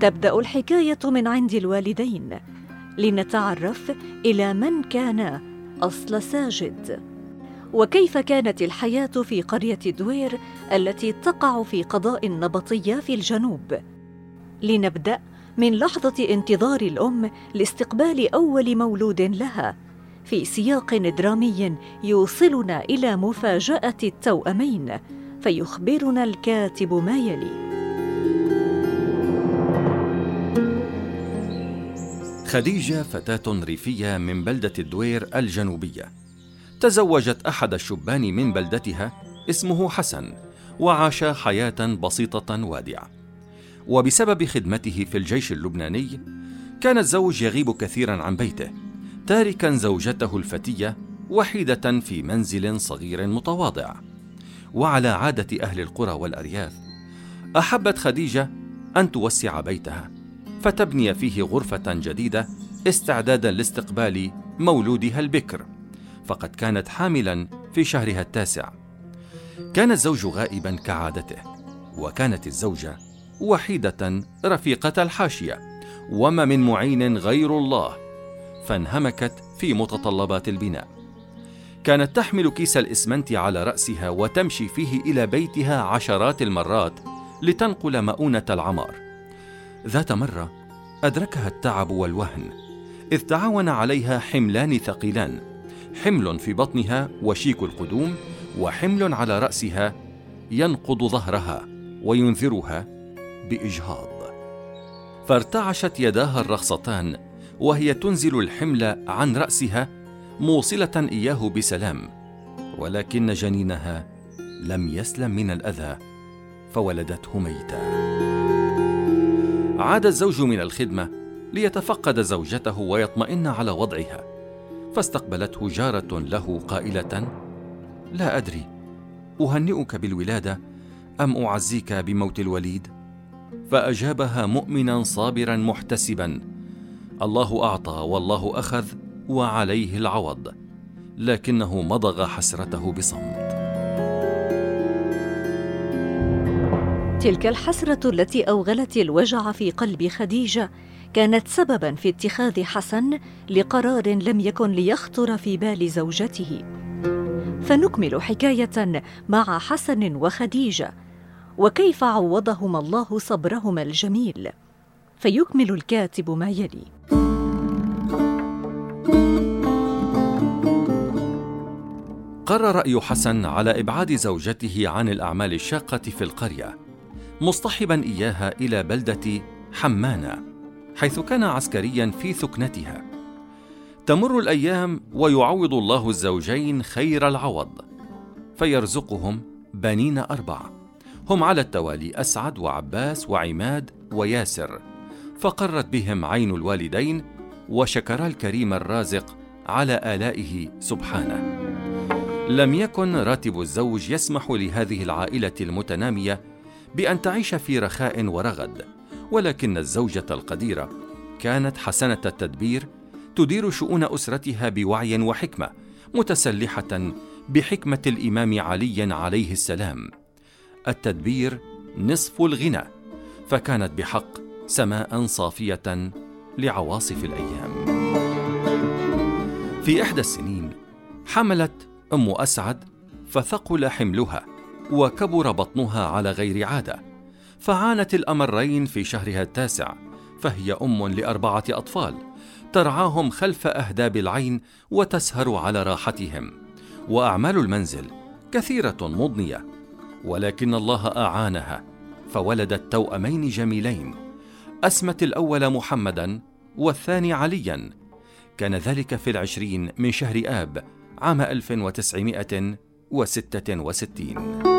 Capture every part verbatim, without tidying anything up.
تبدأ الحكاية من عند الوالدين لنتعرف إلى من كان أصل ساجد، وكيف كانت الحياة في قرية دوير التي تقع في قضاء النبطية في الجنوب. لنبدأ من لحظة انتظار الأم لاستقبال أول مولود لها في سياق درامي يوصلنا إلى مفاجأة التوأمين، فيخبرنا الكاتب ما يلي. خديجة فتاة ريفية من بلدة الدوير الجنوبية، تزوجت أحد الشبان من بلدتها اسمه حسن، وعاش حياة بسيطة وادعة. وبسبب خدمته في الجيش اللبناني كان الزوج يغيب كثيرا عن بيته، تاركا زوجته الفتية وحيدة في منزل صغير متواضع. وعلى عادة أهل القرى والأرياف، أحبت خديجة أن توسع بيتها فتبني فيه غرفة جديدة استعدادا لاستقبال مولودها البكر، فقد كانت حاملا في شهرها التاسع. كان الزوج غائبا كعادته، وكانت الزوجة وحيدة رفيقة الحاشية، وما من معين غير الله، فانهمكت في متطلبات البناء. كانت تحمل كيس الإسمنت على رأسها وتمشي فيه إلى بيتها عشرات المرات لتنقل مؤونة العمار. ذات مرة أدركها التعب والوهن، إذ تعاون عليها حملان ثقيلان، حمل في بطنها وشيك القدوم، وحمل على رأسها ينقض ظهرها وينذرها بإجهاض. فارتعشت يداها الرخصتان وهي تنزل الحمل عن رأسها موصلة إياه بسلام، ولكن جنينها لم يسلم من الأذى فولدته ميتا. عاد الزوج من الخدمة ليتفقد زوجته ويطمئن على وضعها، فاستقبلته جارة له قائلة: لا أدري أهنئك بالولادة أم أعزيك بموت الوليد؟ فأجابها مؤمنا صابرا محتسبا: الله أعطى والله أخذ وعليه العوض، لكنه مضغ حسرته بصمت. تلك الحسرة التي أوغلت الوجع في قلب خديجة كانت سبباً في اتخاذ حسن لقرار لم يكن ليخطر في بال زوجته. فنكمل حكاية مع حسن وخديجة، وكيف عوضهما الله صبرهما الجميل. فيكمل الكاتب ما يلي. قرر رأي حسن على إبعاد زوجته عن الأعمال الشاقة في القرية، مصطحبا إياها إلى بلدة حمانة، حيث كان عسكريا في ثكنتها. تمر الأيام ويعوض الله الزوجين خير العوض، فيرزقهم بنين أربعة، هم على التوالي أسعد وعباس وعماد وياسر. فقرت بهم عين الوالدين، وشكر الكريم الرازق على آلائه سبحانه. لم يكن راتب الزوج يسمح لهذه العائلة المتنامية بأن تعيش في رخاء ورغد، ولكن الزوجة القديرة كانت حسنة التدبير، تدير شؤون أسرتها بوعي وحكمة، متسلحة بحكمة الإمام علي عليه السلام: التدبير نصف الغنى. فكانت بحق سماء صافية لعواصف الأيام. في إحدى السنين حملت أم أسعد، فثقل حملها وكبر بطنها على غير عادة، فعانت الأمرين في شهرها التاسع، فهي أم لأربعة أطفال ترعاهم خلف أهداب العين وتسهر على راحتهم، وأعمال المنزل كثيرة مضنية، ولكن الله أعانها فولدت توأمين جميلين، أسمت الأول محمدا والثاني عليا. كان ذلك في العشرين من شهر آب عام ألف وتسعمائة وستة وستين.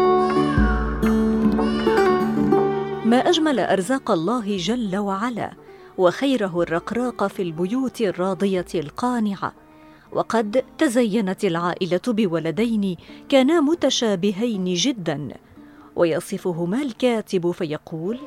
ما أجمل أرزاق الله جل وعلا، وخيره الرقراق في البيوت الراضية القانعة. وقد تزينت العائلة بولدين كانا متشابهين جدا، ويصفهما الكاتب فيقول: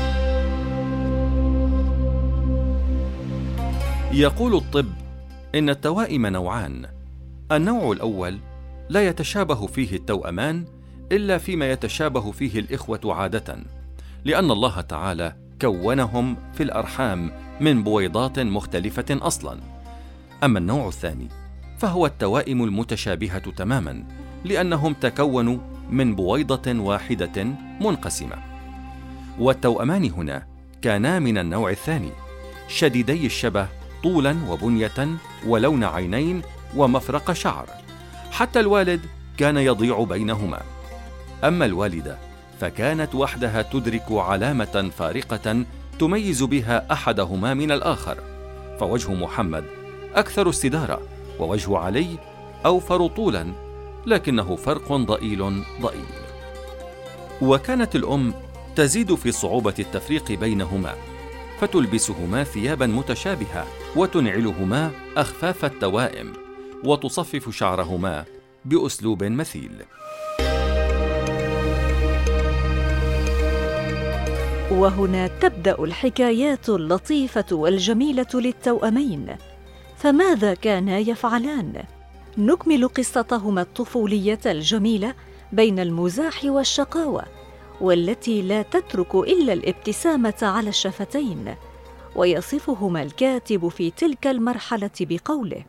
يقول الطب إن التوائم نوعان. النوع الأول لا يتشابه فيه التوأمان إلا فيما يتشابه فيه الإخوة عادة، لأن الله تعالى كونهم في الأرحام من بويضات مختلفة أصلاً. أما النوع الثاني فهو التوائم المتشابهة تماماً، لأنهم تكونوا من بويضة واحدة منقسمة. والتوأمان هنا كانا من النوع الثاني، شديدي الشبه طولاً وبنية ولون عينين ومفرق شعر، حتى الوالد كان يضيع بينهما. أما الوالدة فكانت وحدها تدرك علامة فارقة تميز بها أحدهما من الآخر، فوجه محمد أكثر استدارة، ووجه علي أوفر طولاً، لكنه فرق ضئيل ضئيل. وكانت الأم تزيد في صعوبة التفريق بينهما، فتلبسهما ثياباً متشابهة، وتنعلهما أخفاف التوائم، وتصفف شعرهما بأسلوب مثيل. وهنا تبدأ الحكايات اللطيفة والجميلة للتوأمين، فماذا كانا يفعلان؟ نكمل قصتهما الطفولية الجميلة بين المزاح والشقاوة، والتي لا تترك إلا الابتسامة على الشفتين. ويصفهما الكاتب في تلك المرحلة بقوله: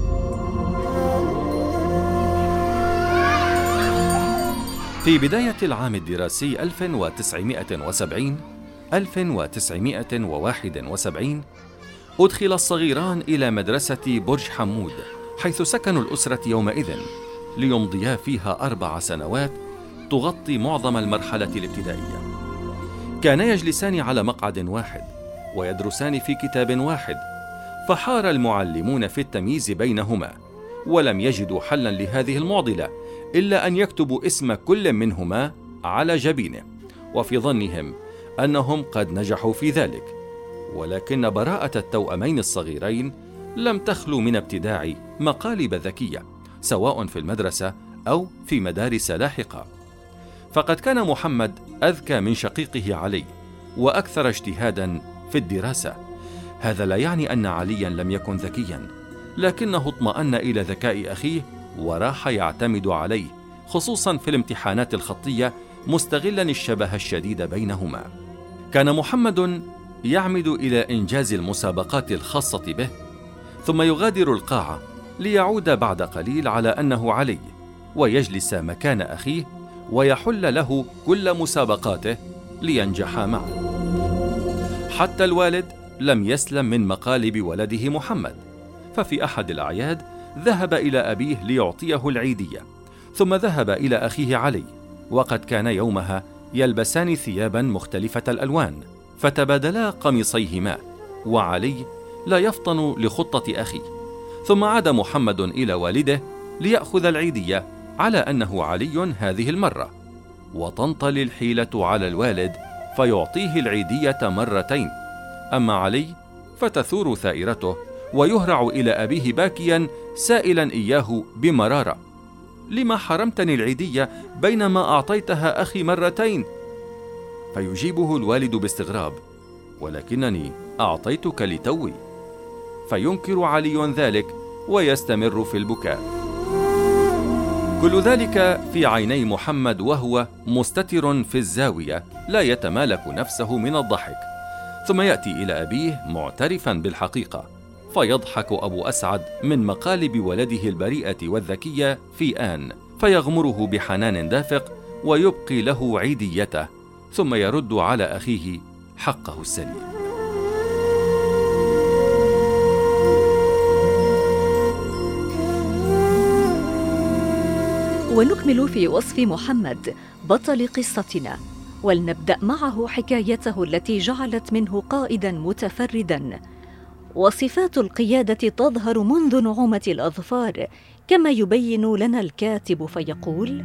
في بداية العام الدراسي ألف وتسعمائة وسبعين ألف وتسعمائة وواحد وسبعين أدخل الصغيران إلى مدرسة برج حمود، حيث سكنوا الأسرة يومئذ، ليمضيا فيها أربع سنوات تغطي معظم المرحلة الابتدائية. كانا يجلسان على مقعد واحد ويدرسان في كتاب واحد، فحار المعلمون في التمييز بينهما، ولم يجدوا حلا لهذه المعضلة إلا أن يكتبوا اسم كل منهما على جبينه، وفي ظنهم أنهم قد نجحوا في ذلك. ولكن براءة التوأمين الصغيرين لم تخلو من ابتداع مقالب ذكية، سواء في المدرسة أو في مدارس لاحقة. فقد كان محمد أذكى من شقيقه علي، وأكثر اجتهادا في الدراسة. هذا لا يعني أن عليا لم يكن ذكيا، لكنه اطمأن إلى ذكاء أخيه وراح يعتمد عليه، خصوصا في الامتحانات الخطية، مستغلا الشبه الشديد بينهما. كان محمد يعمد إلى إنجاز المسابقات الخاصة به، ثم يغادر القاعة ليعود بعد قليل على أنه علي، ويجلس مكان أخيه ويحل له كل مسابقاته لينجح معه. حتى الوالد لم يسلم من مقالب ولده محمد، ففي أحد الأعياد ذهب إلى أبيه ليعطيه العيدية، ثم ذهب إلى أخيه علي، وقد كان يومها يلبسان ثيابا مختلفة الألوان، فتبادلا قميصيهما، وعلي لا يفطن لخطة أخيه. ثم عاد محمد إلى والده ليأخذ العيدية على أنه علي هذه المرة، وتنطلي الحيلة على الوالد فيعطيه العيدية مرتين. أما علي فتثور ثائرته ويهرع إلى أبيه باكيا سائلا إياه بمرارة: لما حرمتني العيدية بينما أعطيتها أخي مرتين؟ فيجيبه الوالد باستغراب: ولكنني أعطيتك لتوي. فينكر علي ذلك ويستمر في البكاء. كل ذلك في عيني محمد وهو مستتر في الزاوية لا يتمالك نفسه من الضحك، ثم يأتي إلى أبيه معترفا بالحقيقة، فيضحك أبو أسعد من مقالب ولده البريئة والذكية في آن، فيغمره بحنان دافق ويبقي له عيديته، ثم يرد على أخيه حقه السليم. ونكمل في وصف محمد بطل قصتنا، ولنبدأ معه حكايته التي جعلت منه قائداً متفرداً. وصفات القيادة تظهر منذ نعومة الأظفار، كما يبين لنا الكاتب فيقول: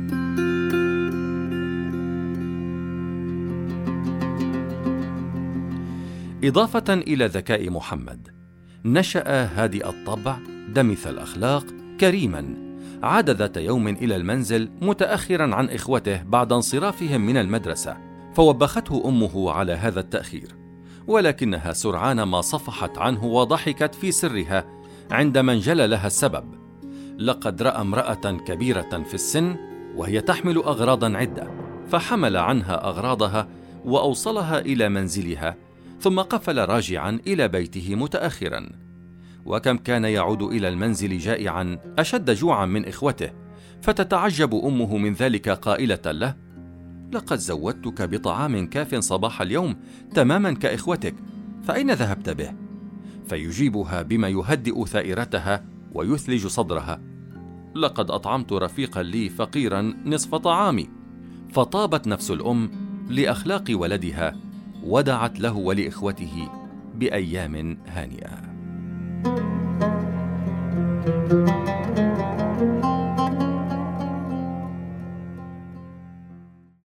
إضافة إلى ذكاء محمد، نشأ هادئ الطبع دمث الأخلاق كريماً. عاد ذات يوم إلى المنزل متأخراً عن إخوته بعد انصرافهم من المدرسة، فوبخته أمه على هذا التأخير، ولكنها سرعان ما صفحت عنه وضحكت في سرها عندما انجلى لها السبب. لقد رأى امرأة كبيرة في السن وهي تحمل أغراضاً عدة، فحمل عنها أغراضها وأوصلها إلى منزلها، ثم قفل راجعا إلى بيته متأخرا. وكم كان يعود إلى المنزل جائعا أشد جوعا من إخوته، فتتعجب أمه من ذلك قائلة له: لقد زودتك بطعام كاف صباح اليوم تماما كإخوتك، فأين ذهبت به؟ فيجيبها بما يهدئ ثائرتها ويثلج صدرها: لقد أطعمت رفيقا لي فقيرا نصف طعامي. فطابت نفس الأم لأخلاق ولدها، ودعت له ولإخوته بأيام هانئة.